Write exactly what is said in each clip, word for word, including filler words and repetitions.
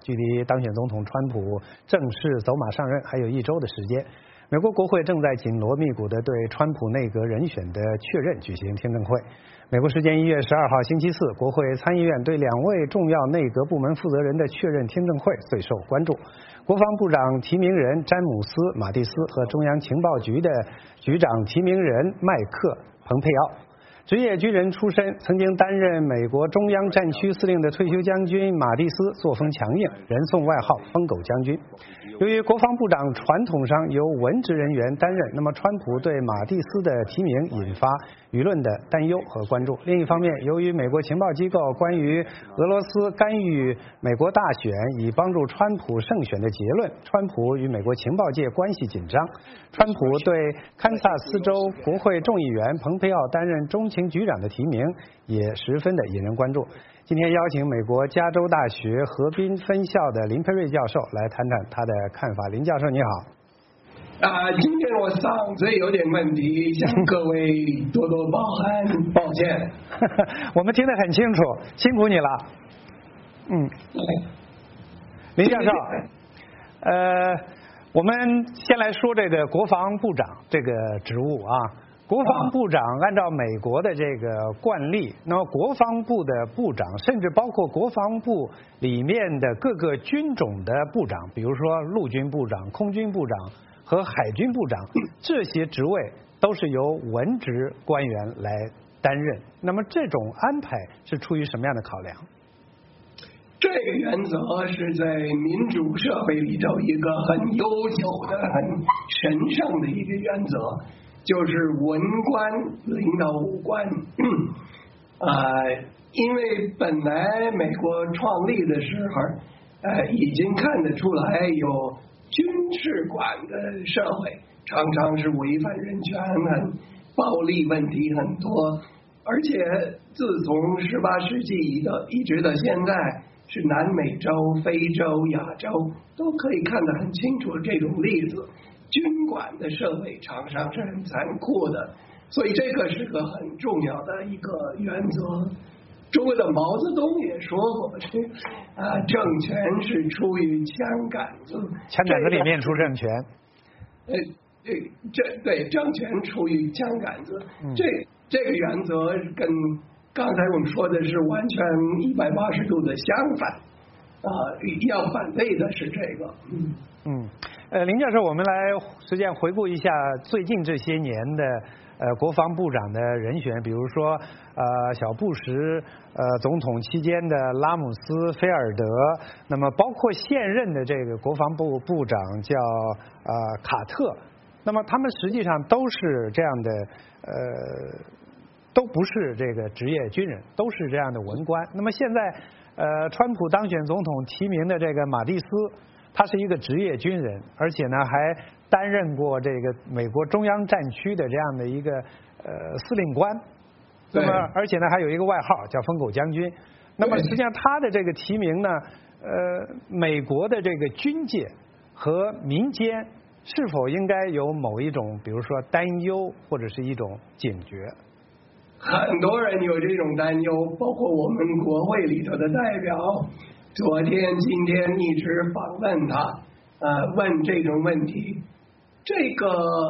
距离当选总统川普正式走马上任还有一周的时间。美国国会正在紧锣密鼓地对川普内阁人选的确认举行听证会。美国时间一月十二号星期四，国会参议院对两位重要内阁部门负责人的确认听证会最受关注。国防部长提名人詹姆斯·马蒂斯和中央情报局的局长提名人麦克·蓬佩奥。职业军人出身，曾经担任美国中央战区司令的退休将军马蒂斯作风强硬，人送外号疯狗将军。由于国防部长传统上由文职人员担任，那么川普对马蒂斯的提名引发舆论的担忧和关注。另一方面，由于美国情报机构关于俄罗斯干预美国大选以帮助川普胜选的结论，川普与美国情报界关系紧张。川普对堪萨斯州国会众议员蓬佩奥担任中情局长的提名也十分的引人关注。今天邀请美国加州大学河滨分校的林佩瑞教授来谈谈他的看法。林教授你好。 啊、呃，今天我嗓子有点问题，向各位多多包涵，抱歉。 我们听得很清楚，辛苦你了。嗯，林教授，呃，我们先来说这个国防部长这个职务啊。国防部长按照美国的这个惯例，那么国防部的部长，甚至包括国防部里面的各个军种的部长，比如说陆军部长、空军部长和海军部长，这些职位都是由文职官员来担任。那么这种安排是出于什么样的考量？ 这个原则是在民主社会里头一个很悠久的、很神圣的一个原则。就是文官领导武官，呃，因为本来美国创立的时候，呃，已经看得出来有军事管的社会常常是违反人权，很暴力问题很多，而且自从十八世纪的一直到现在，是南美洲、非洲、亚洲都可以看得很清楚这种例子。军管的社会常常是很残酷的，所以这个是个很重要的一个原则。中国的毛泽东也说过，这啊政权是出于枪杆子， 枪杆子里面出政权。 呃，对，这对政权出于枪杆子， 嗯、 这这个原则跟刚才我们说的是完全一百八十度的相反。啊、呃，要反对的是这个。嗯嗯。呃，林教授，我们来实际上回顾一下最近这些年的呃国防部长的人选，比如说呃小布什呃总统期间的拉姆斯菲尔德，那么包括现任的这个国防部部长叫呃卡特，那么他们实际上都是这样的呃都不是这个职业军人，都是这样的文官。那么现在呃川普当选总统提名的这个马蒂斯。他是一个职业军人，而且呢还担任过这个美国中央战区的这样的一个呃司令官。那么而且呢还有一个外号叫疯狗将军。那么实际上他的这个提名呢，呃，美国的这个军界和民间是否应该有某一种，比如说担忧或者是一种警觉？ 很多人有这种担忧，包括我们国会里头的代表。昨天、今天一直访问他，呃，问这种问题，这个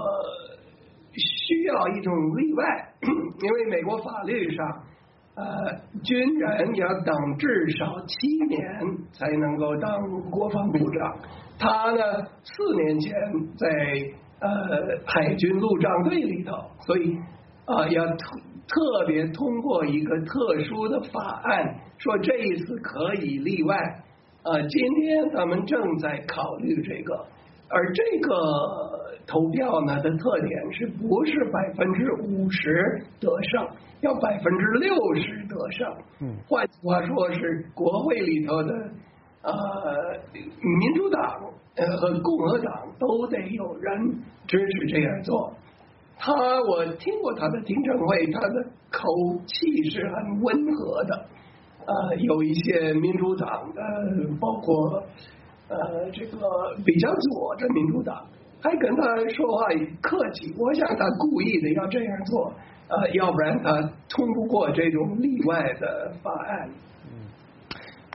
需要一种例外，因为美国法律上，呃，军人要等至少七年才能够当国防部长。他呢，四年前在呃海军陆战队里头，所以啊、呃、要特特别通过一个特殊的法案。说这一次可以例外，呃，今天他们正在考虑这个，而这个投票呢的特点是不是百分之五十得胜，要百分之六十得胜。嗯，换句话说是国会里头的呃民主党呃和共和党都得有人支持这样做。他我听过他的听证会，他的口气是很温和的。呃，有一些民主党的，包括呃这个比较左的民主党，还跟他说话客气。我想他故意的要这样做，呃，要不然他通不过这种例外的法案。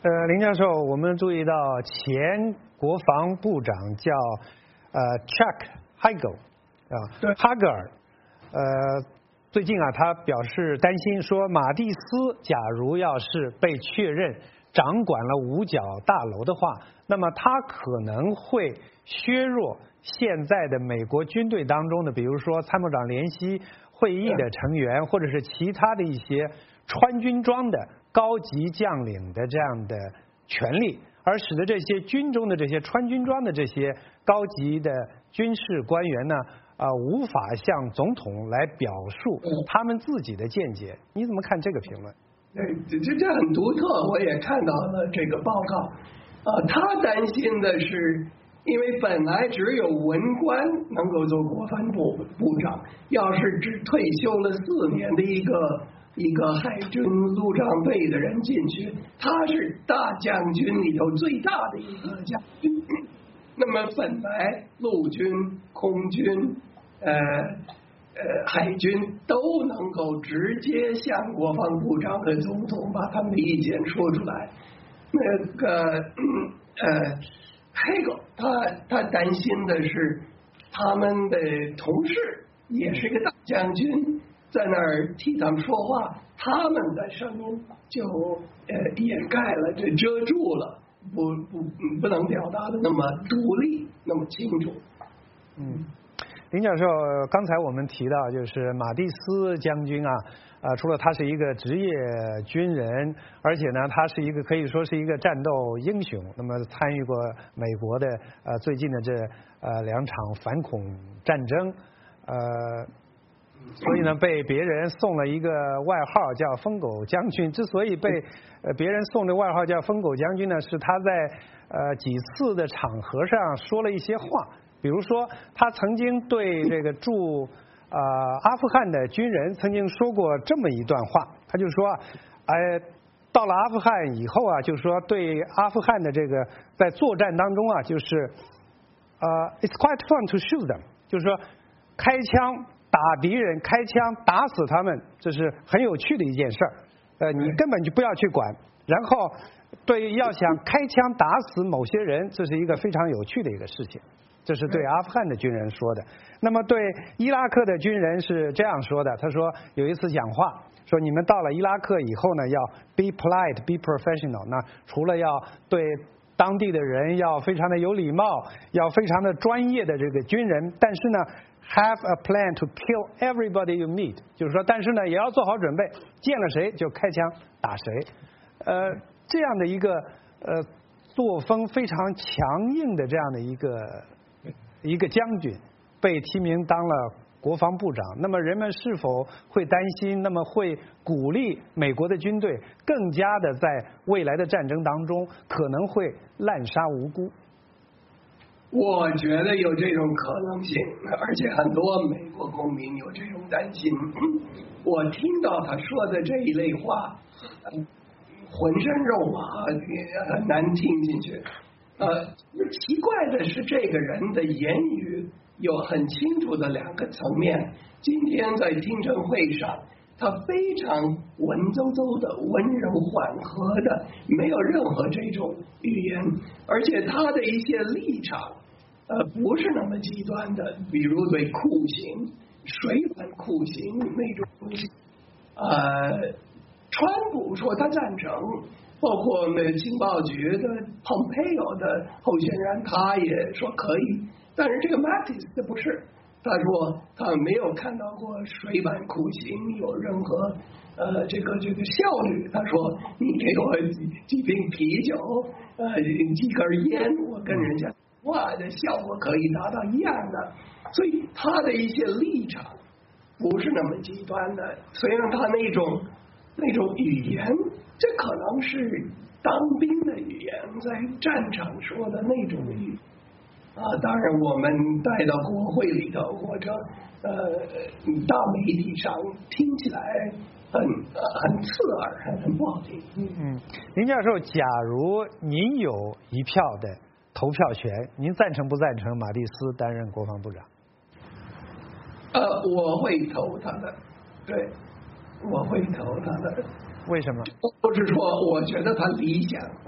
呃，林教授，我们注意到前国防部长叫呃 Chuck Hagel 啊， 对， 哈格尔，呃，最近啊，他表示担心说，马蒂斯假如要是被确认掌管了五角大楼的话，那么他可能会削弱现在的美国军队当中的，比如说参谋长联席会议的成员，或者是其他的一些穿军装的高级将领的这样的权利，而使得这些军中的这些穿军装的这些高级的军事官员呢，啊、呃，无法向总统来表述他们自己的见解。你怎么看这个评论？ 对，这这很独特，我也看到了这个报告。啊，他担心的是，因为本来只有文官能够做国防部部长，要是只退休了四年的一个一个海军陆战队的人进去，他是大将军里头最大的一个将军。那么本来陆军、空军、呃呃海军都能够直接向国防部长和总统把他们的意见说出来。那个呃，黑狗他他担心的是他们的同事也是个大将军，在那儿替他们说话，他们的声音就呃掩盖了，这遮住了，不不不能表达的那么独立，那么清楚。 嗯，林教授，刚才我们提到就是马蒂斯将军啊。啊，除了他是一个职业军人，而且呢，他是一个可以说是一个战斗英雄。那么参与过美国的呃最近的这呃两场反恐战争，呃，所以呢被别人送了一个外号叫疯狗将军。之所以被呃别人送的外号叫疯狗将军呢，是他在呃几次的场合上说了一些话，比如说他曾经对这个驻呃，阿富汗的军人曾经说过这么一段话，他就说，哎，到了阿富汗以后啊，就是说对阿富汗的这个在作战当中啊，就是呃 ，it's quite fun to shoot them， 就是说开枪打敌人，开枪打死他们，这是很有趣的一件事儿。呃，你根本就不要去管。然后对要想开枪打死某些人，这是一个非常有趣的一个事情。这是对阿富汗的军人说的。那么对伊拉克的军人是这样说的，他说有一次讲话说，你们到了伊拉克以后呢，要 be polite, be professional。那除了要对当地的人要非常的有礼貌，要非常的专业的这个军人，但是呢 have a plan to kill everybody you meet， 就是说，但是呢也要做好准备，见了谁就开枪打谁。呃，这样的一个呃作风非常强硬的这样的一个。一个将军被提名当了国防部长，那么人们是否会担心？那么会鼓励美国的军队更加的在未来的战争当中可能会滥杀无辜？ 我觉得有这种可能性，而且很多美国公民有这种担心。我听到他说的这一类话，浑身肉麻，很难听进去。呃，奇怪的是，这个人的言语有很清楚的两个层面。今天在听证会上，他非常文绉绉的、温柔缓和的，没有任何这种语言，而且他的一些立场，呃，不是那么极端的，比如对酷刑、水板酷刑那种东西。呃，川普说他赞成。包括我们情报局的 Pompeo 的候选人，他也说可以，但是这个 Mattis 的不是，他说他没有看到过水板酷刑有任何呃这个这个效率。他说你给我几几瓶啤酒，呃几根烟，我跟人家话的效果可以达到一样的。所以他的一些立场不是那么极端的，虽然他那种那种语言。这可能是当兵的语言，在战场说的那种语啊。当然，我们带到国会里头或者呃大媒体上，听起来很呃很刺耳，很很不好听。 嗯嗯，林教授，假如您有一票的投票权，您赞成不赞成马蒂斯担任国防部长？ 呃，我会投他的，对，我会投他的。 为什么？ 不是说我觉得他理想，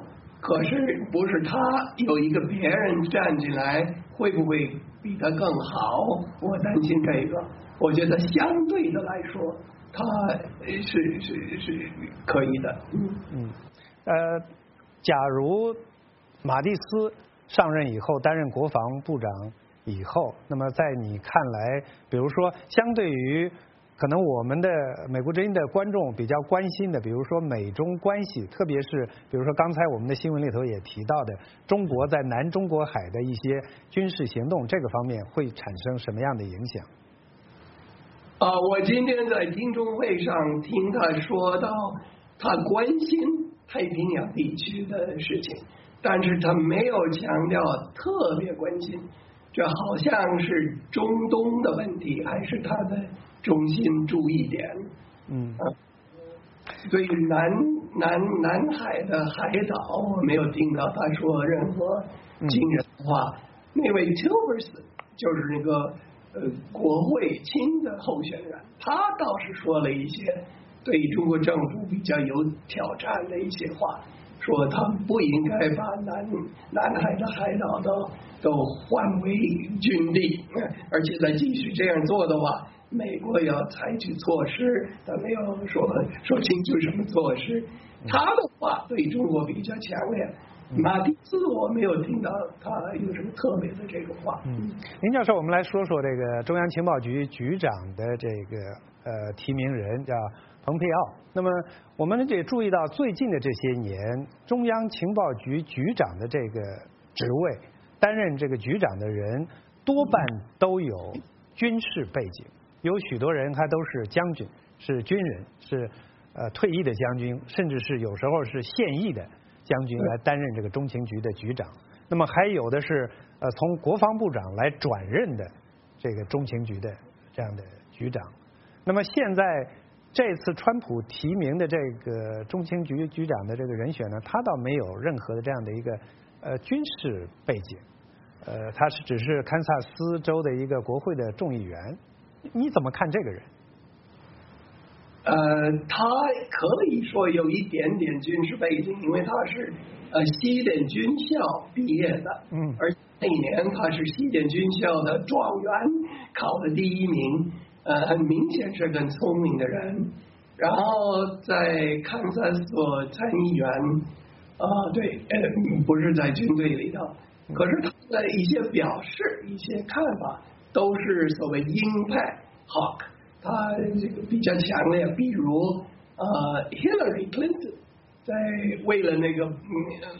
可是不是他有一个别人站进来，会不会比他更好？我担心这个。我觉得相对的来说，他是是是可以的。嗯嗯，呃，假如马蒂斯上任以后担任国防部长以后，那么在你看来，比如说相对于可能我们的美国之音的观众比较关心的，比如说美中关系，特别是比如说刚才我们的新闻里头也提到的中国在南中国海的一些军事行动，这个方面会产生什么样的影响？ 啊，我今天在听证会上听他说到，他关心太平洋地区的事情，但是他没有强调特别关心，这好像是中东的问题，还是他的中心注意点。 嗯， 对于南南南海的海岛，我没有听到他说任何惊人的话。嗯、那位 Tillerson 就是那个。呃，国会亲的候选人，他倒是说了一些对中国政府比较有挑战的一些话，说他们不应该把南南海的海岛都都换为军地，而且再继续这样做的话，美国要采取措施。他没有说说清楚什么措施，他的话对中国比较强烈。马蒂斯我没有听到他有什么特别的这个话。 嗯，林教授，我们来说说这个中央情报局局长的这个呃提名人叫蓬佩奥。那么我们也注意到最近的这些年，中央情报局局长的这个职位，担任这个局长的人多半都有军事背景，有许多人他都是将军，是军人，是呃退役的将军，甚至是有时候是现役的将军来担任这个中情局的局长。那么还有的是呃从国防部长来转任的这个中情局的这样的局长。那么现在这次川普提名的这个中情局局长的这个人选呢，他倒没有任何的这样的一个呃军事背景，呃他是只是堪萨斯州的一个国会的众议员。你怎么看这个人？ 呃，他可以说有一点点军事背景，因为他是呃西点军校毕业的，嗯，而那一年他是西点军校的状元，考的第一名，呃，很明显是个聪明的人。然后在堪萨斯参议员，啊、呃，对，呃，不是在军队里头，可是他的一些表示、一些看法都是所谓鹰派 Hawk。他这个比较强烈，比如呃 ，Hillary Clinton 在为了那个嗯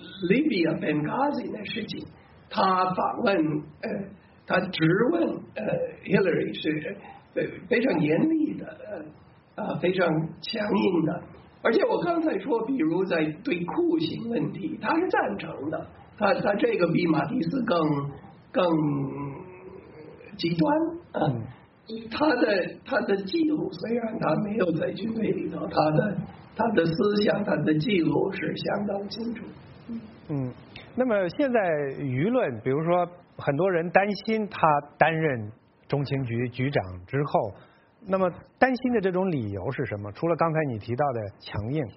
Libya Benghazi 的事情，他访问呃，他质问呃 Hillary 是呃非常严厉的呃啊非常强硬的，而且我刚才说，比如在对酷刑问题，他是赞成的，他他这个比马蒂斯更更极端啊。嗯他的他的记录虽然他没有在军队里头，他的他的思想他的记录是相当清楚。 嗯，那么现在舆论，比如说很多人担心他担任中情局局长之后，那么担心的这种理由是什么？除了刚才你提到的强硬，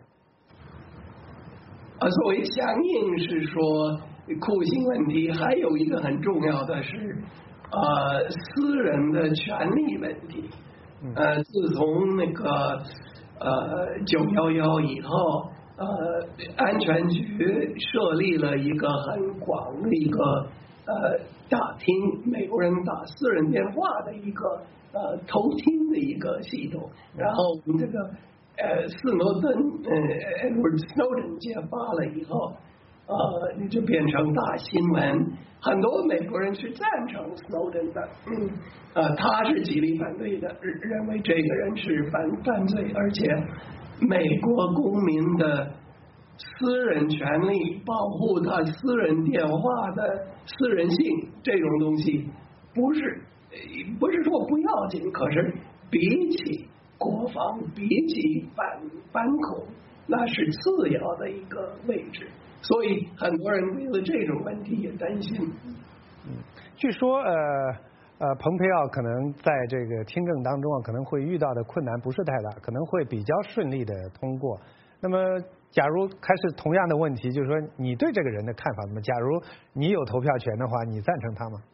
啊，所谓强硬是说酷刑问题，还有一个很重要的是。呃，私人的权利问题，呃，自从那个呃九幺幺以后，呃，安全局设立了一个很广的一个呃打听美国人打私人电话的一个呃偷听的一个系统，然后我们这个呃斯诺登呃 Edward Snowden 揭发了以后。呃，你就变成大新闻，很多美国人是赞成 Snowden 的，嗯，呃，他是极力反对的，认为这个人是犯犯罪，而且美国公民的私人权利，保护他私人电话的私人性这种东西，不是不是说不要紧，可是比起国防，比起反反恐，那是次要的一个位置。所以很多人为了这种问题也担心。 嗯，据说呃呃，蓬佩奥可能在这个听证当中啊，可能会遇到的困难不是太大，可能会比较顺利的通过。那么假如还是同样的问题，就是说你对这个人的看法怎么？假如你有投票权的话，你赞成他吗？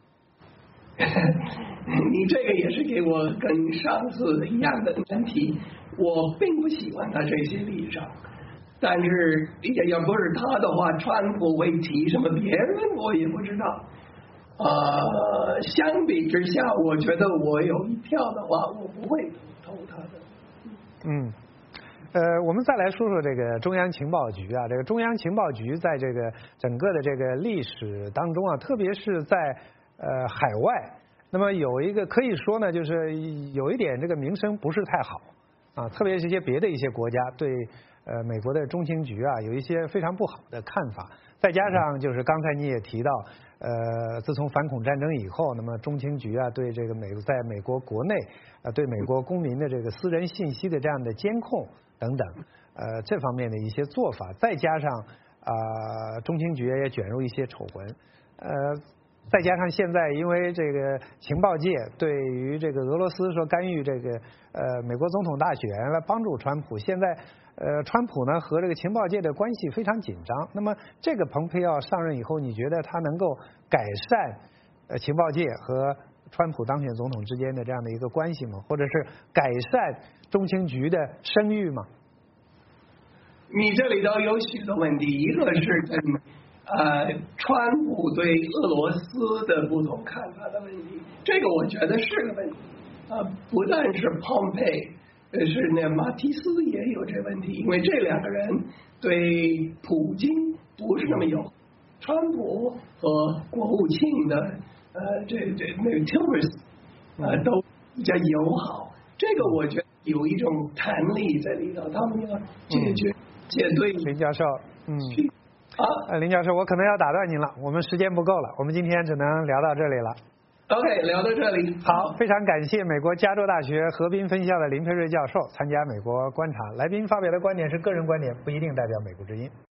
你这个也是给我跟上次一样的难题。我并不喜欢他这些立场，但是也要不是他的话，川普会提什么别人，我也不知道。呃，相比之下，我觉得我有一票的话，我不会投他的。 嗯。呃，我们再来说说这个中央情报局啊，这个中央情报局在这个整个的这个历史当中啊，特别是在呃海外，那么有一个可以说呢，就是有一点这个名声不是太好啊，特别是一些别的一些国家对呃美国的中情局啊有一些非常不好的看法，再加上就是刚才你也提到，呃，自从反恐战争以后，那么中情局啊对这个美在美国国内啊对美国公民的这个私人信息的这样的监控等等，呃，这方面的一些做法，再加上啊、呃，中情局也卷入一些丑闻，呃，再加上现在因为这个情报界对于这个俄罗斯说干预这个呃美国总统大选来帮助川普，现在呃川普呢和这个情报界的关系非常紧张。那么这个蓬佩奥上任以后，你觉得他能够改善呃情报界和川普当选总统之间的这样的一个关系吗？或者是改善中情局的声誉吗？ 你这里头有许多问题，一个是跟呃川普对俄罗斯的不同看法的问题，这个我觉得是个问题。呃，不但是蓬佩，呃是那马蒂斯也有这问题，因为这两个人对普京不是那么友好。川普和国务卿的呃这这那个 Tillerson 呃都比较友好，这个我觉得有一种弹力在里头，他们要解决、嗯、解对。 林教授，嗯， 啊， 呃，林教授，我可能要打断您了，我们时间不够了，我们今天只能聊到这里了。 OK， 聊到这里。 好，非常感谢美国加州大学河滨分校的林佩瑞教授参加美国观察。来宾发表的观点是个人观点，不一定代表美国之音。